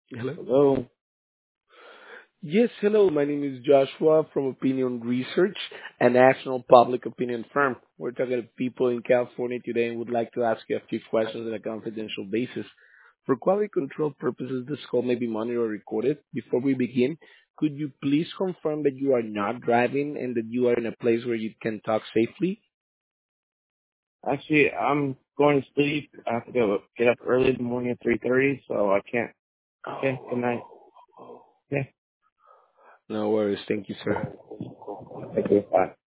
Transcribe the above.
Hello. Hello. Yes, hello. My name is Joshua from Opinion Research, a national public opinion firm. We're talking to people in California today and would like to ask you a few questions on a confidential basis. For quality control purposes, this call may be monitored or recorded. Before we begin, could you please confirm that you are not driving and that you are in a place where you can talk safely? Actually, I'm going to sleep. I have to get up early in the morning at 3:30, so I can't. Okay. Good night. Oh. Okay. No worries. Thank you, sir. Thank you. Bye.